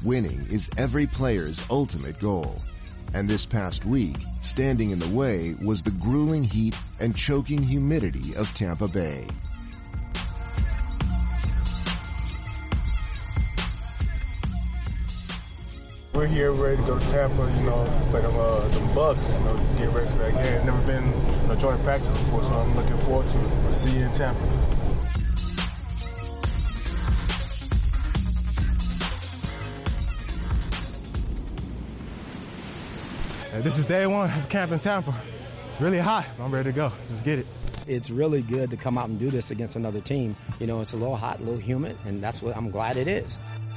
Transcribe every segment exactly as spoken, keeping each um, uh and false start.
Winning is every player's ultimate goal. And this past week, standing in the way was the grueling heat and choking humidity of Tampa Bay. We're here ready to go to Tampa, you know, play them, uh, them Bucks, you know, just get ready for that game. Never been in a joint practice before, so I'm looking forward to it. I'll see you in Tampa. This is day one of camp in Tampa. It's really hot, but I'm ready to go. Let's get it. It's really good to come out and do this against another team. You know, it's a little hot, a little humid, and that's what I'm glad it is.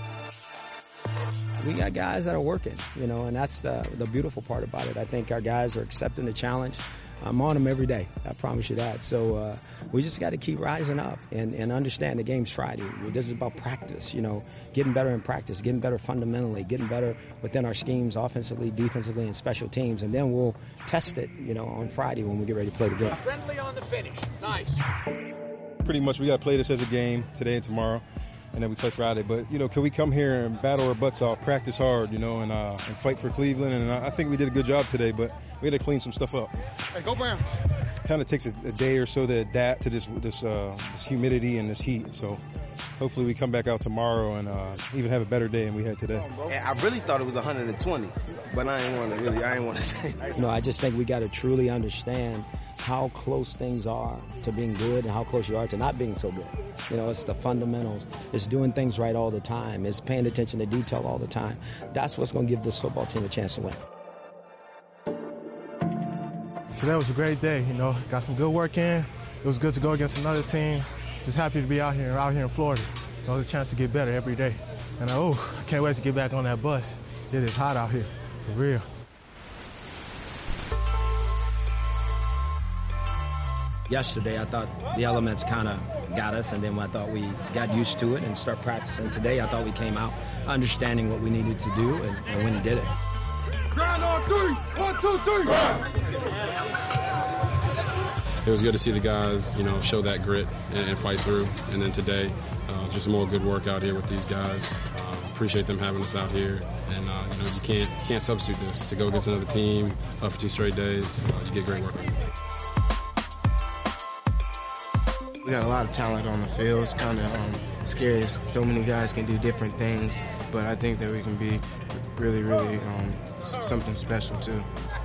We got guys that are working, you know, and that's the, the beautiful part about it. I think our guys are accepting the challenge. I'm on them every day. I promise you that. So uh, we just got to keep rising up and, and understand the game's Friday. This is about practice, you know, getting better in practice, getting better fundamentally, getting better within our schemes, offensively, defensively, and special teams. And then we'll test it, you know, on Friday when we get ready to play the game. Friendly on the finish. Nice. Pretty much we got to play this as a game today and tomorrow. And then we play Friday. But, you know, can we come here and battle our butts off, practice hard, you know, and, uh, and fight for Cleveland? And I think we did a good job today, but we had to clean some stuff up. Hey, go Browns. Kind of takes a, a day or so to adapt to this this uh, this humidity and this heat. So hopefully we come back out tomorrow and uh, even have a better day than we had today. I really thought it was one hundred twenty, but I ain't want to really, I ain't want to say. You know, I just think we got to truly understand how close things are to being good and how close you are to not being so good. You know, it's the fundamentals. It's doing things right all the time. It's paying attention to detail all the time. That's what's going to give this football team a chance to win. Today was a great day, you know. Got some good work in. It was good to go against another team. Just happy to be out here, out here in Florida. You know, the chance to get better every day. And I, oh, I can't wait to get back on that bus. It is hot out here, for real. Yesterday, I thought the elements kind of got us, and then I thought we got used to it and start practicing. Today, I thought we came out understanding what we needed to do and, and went and did it. Grind on three. One, two, three. It was good to see the guys, you know, show that grit and, and fight through. And then today, uh, just more good work out here with these guys. Uh, appreciate them having us out here. And, uh, you know, you can't, you can't substitute this. To go against another team uh, for two straight days, uh, you get great work. We got a lot of talent on the field. It's kind of um, scary. So many guys can do different things, but I think that we can be really, really um, something special, too.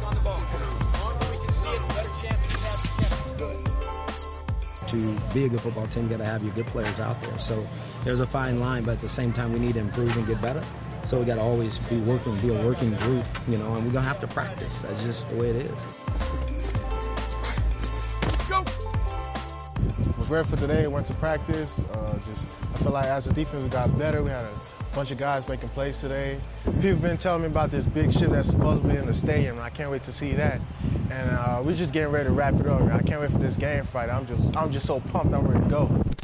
To be a good football team, you got to have your good players out there. So there's a fine line, but at the same time, we need to improve and get better. So we got to always be working, be a working group, you know, and we're going to have to practice. That's just the way it is. Go! Was ready for today, went to practice. Uh, just I feel like as a defense we got better. We had a bunch of guys making plays today. People been telling me about this big shit that's supposed to be in the stadium, and I can't wait to see that. And uh, we're just getting ready to wrap it up. I can't wait for this game Friday. I'm just I'm just so pumped. I'm ready to go.